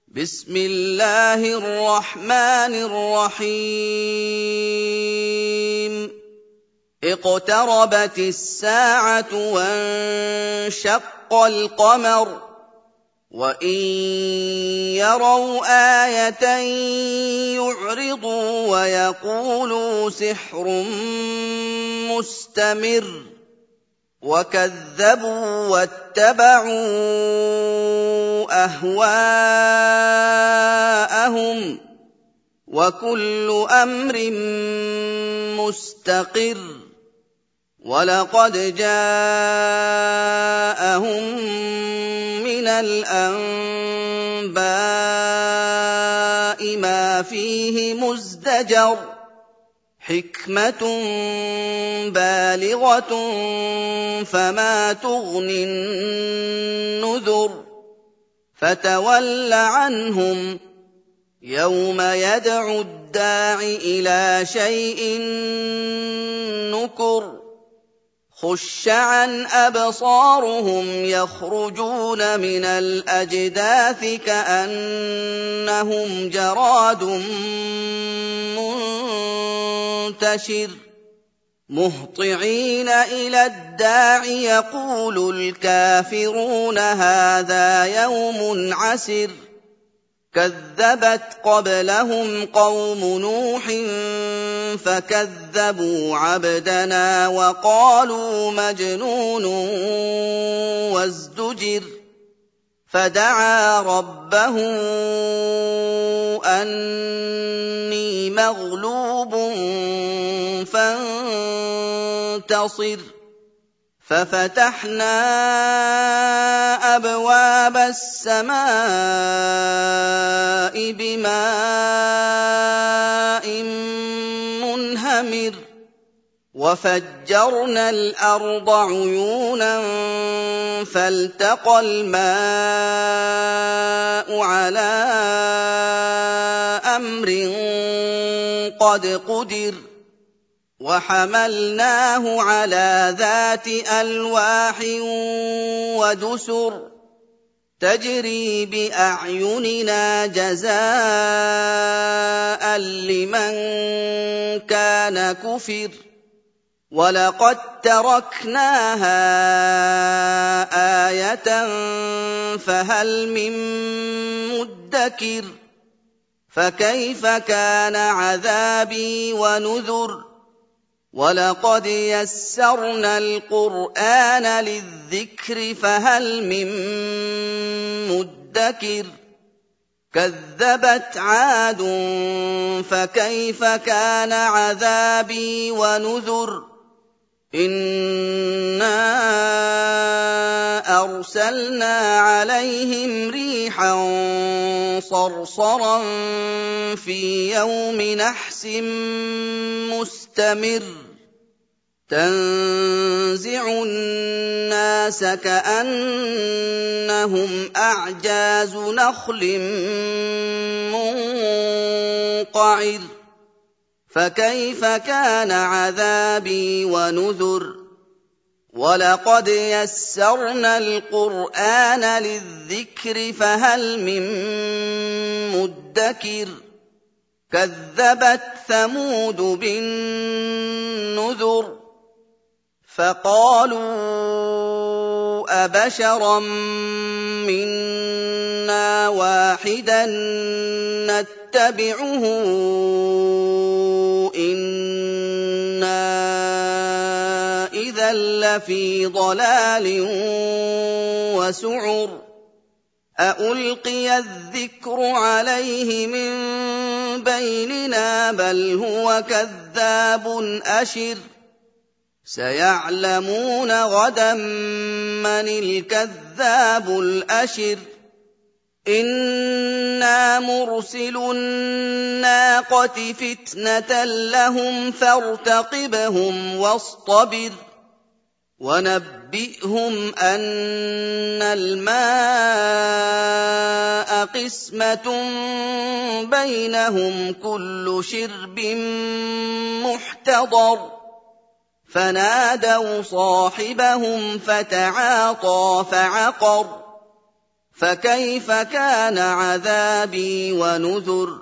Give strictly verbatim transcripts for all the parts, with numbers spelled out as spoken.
بسم الله الرحمن الرحيم اقتربت الساعة وانشق القمر وإن يروا آية يعرضوا ويقولوا سحر مستمر وكذبوا واتبعوا أهواءهم وكل أمر مستقر ولقد جاءهم من الأنباء ما فيه مزدجر حكمة بالغة فما تغني النذر فتول عنهم يوم يدعو الداع إلى شيء نكر خش عن أبصارهم يخرجون من الأجداث كأنهم جراد منتشر مهطعين إلى الداع يقول الكافرون هذا يوم عسر كذبت قبلهم قوم نوح فكذبوا عبدنا وقالوا مجنون وازدجر فدعا ربه أني مغلوب فانتصر ففتحنا أبواب السماء بماء منهمر وفجرنا الأرض عيونا فالتقى الماء على أمر قد قدر وحملناه على ذات ألواح ودسر تجري بأعيننا جزاء لمن كان كفر ولقد تركناها آية فهل من مدكر فكيف كان عذابي ونذر ولقد يسرنا القرآن للذكر فهل من مدكر كذبت عاد فكيف كان عذابي ونذر إنا أرسلنا عليهم ريحا صرصرا في يوم نحس مستمر تنزع الناس كأنهم أعجاز نخل منقعر فكيف كان عذابي ونذر ولقد يسرنا القرآن للذكر فهل من مدكر كذبت ثمود بالنذر فقالوا أبشرا منا واحدا نتبعه إنا إذا لفي ضلال وسعر أألقي الذكر عليه من بيننا بل هو كذاب أشر سيعلمون غدا من الكذاب الأشر إنا مرسل الناقة فتنة لهم فارتقبهم واصطبر ونبئهم أن الماء قسمة بينهم كل شرب محتضر فنادوا صاحبهم فتعاطى فعقر فكيف كان عذابي ونذر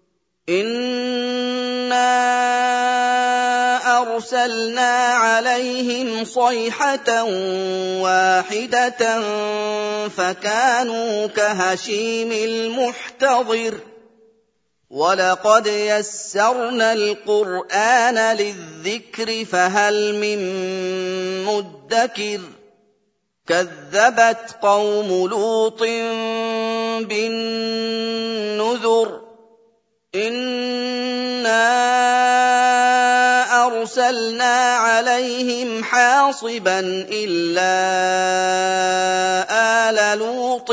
إنا أرسلنا عليهم صيحة واحدة فكانوا كهشيم المحتضر ولقد يسرنا القرآن للذكر فهل من مدكر كذبت قوم لوط بالنذر إنا أرسلنا عليهم حاصبا إلا آل لوط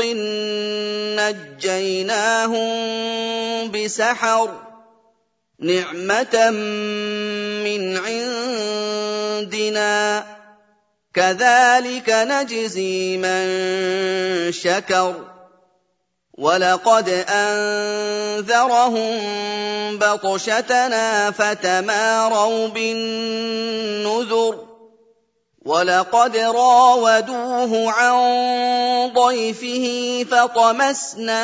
نجيناهم بسحر نعمة من عندنا كذلك نجزي من شكر ولقد أنذرهم بطشتنا فتماروا بالنذر ولقد راودوه عن ضيفه فطمسنا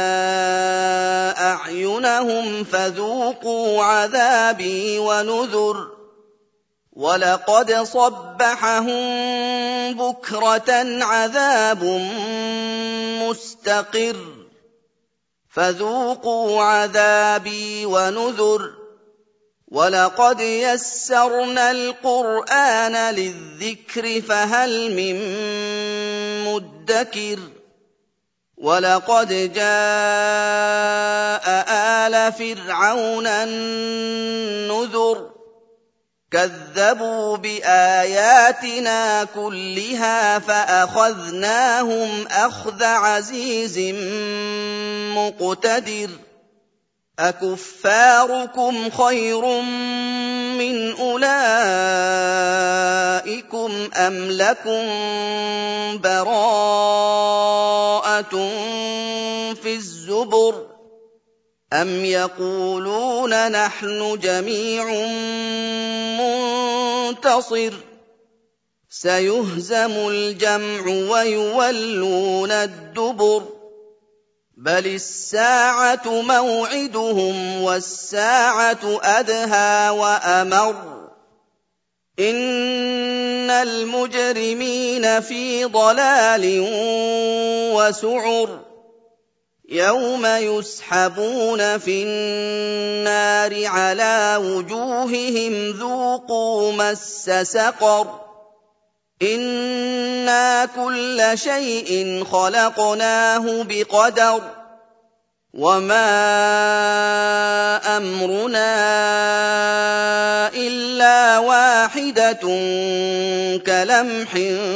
أعينهم فذوقوا عذابي ونذر ولقد صبحهم بكرة عذاب مستقر فذوقوا عذابي ونذر ولقد يسرنا القرآن للذكر فهل من مدكر ولقد جاء آل فرعون النذر كذبوا بآياتنا كلها فأخذناهم أخذ عزيز مقتدر أكفاركم خير من أولئكم أم لكم براءة في الزبر أم يقولون نحن جميع منتصر سيهزم الجمع ويولون الدبر بل الساعة موعدهم والساعة أدهى وأمر إن المجرمين في ضلال وسعر يوم يسحبون في النار على وجوههم ذوقوا مس سقر إنا كل شيء خلقناه بقدر وما أمرنا إلا واحدة كلمح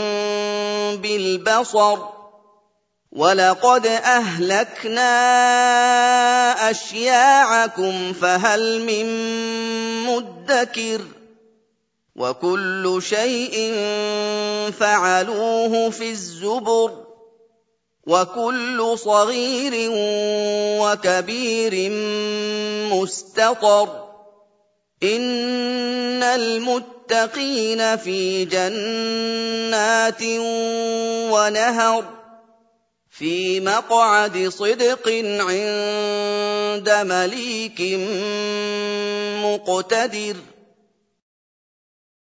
بالبصر ولقد أهلكنا أشياعكم فهل من مدكر وكل شيء فعلوه في الزبر وكل صغير وكبير مستطر إن المتقين في جنات ونهر في مقعد صدق عند مليك مقتدر